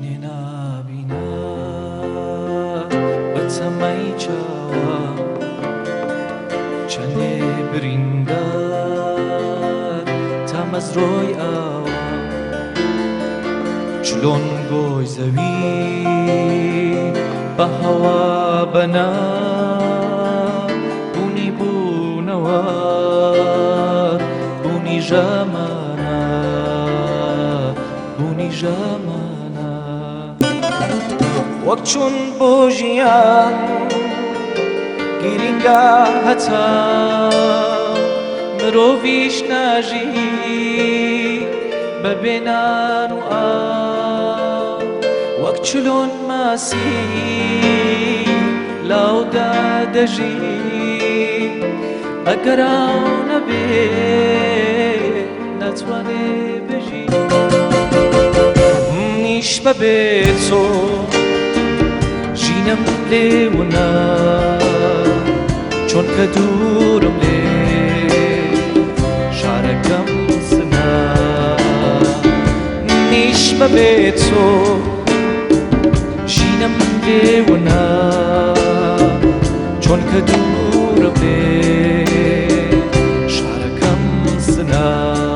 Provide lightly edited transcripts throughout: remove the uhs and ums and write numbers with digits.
ژنێ نابینە بە چەمەی چاوە چەندێ بریندار تا مەزرۆی ئاوە چلۆن گۆی زەوی بە هەوا بەنا بوونی بوونەوە بوونی ژەمانە بوونی ژەمانە وەک چوون بۆ ژیان گیرینگە هەتا مرۆڤیش ناژی بە بێنان و ئاو وەک چلۆن ماسی لاودا دەژی ئەگەر ئاو نەبێ نەتوانێ بژی منیش بەبێ تۆ ژینم لێونا چۆن کە دوورم لێ شارەکەم سنا منیش بەبێ تۆ ژینم لێونا چۆن کە دوورم لێ شارەکەم سنا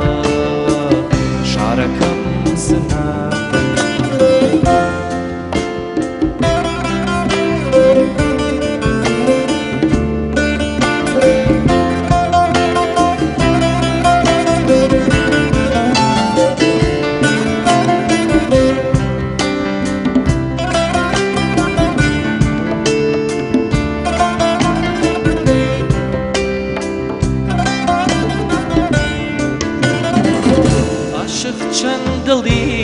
شارەکەم سنا چەند دڵی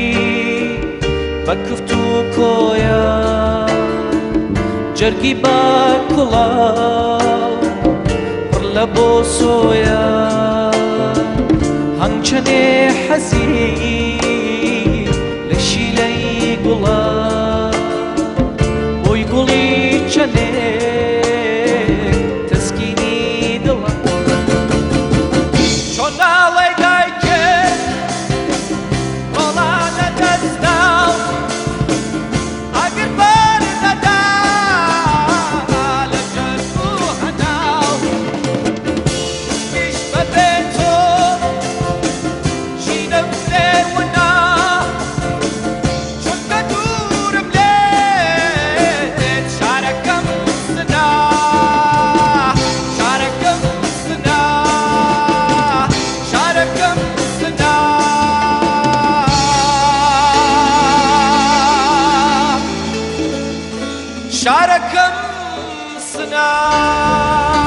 بە کفت و کۆیە جەرگی بە کوڵاو پڕ لە بۆ سۆیە هەنگچەنێ حەزی لە شیلەی گوڵە بۆی گوڵی چەنێ تەسکینی دڵە چۆن ناڵێ شارەکەم سنا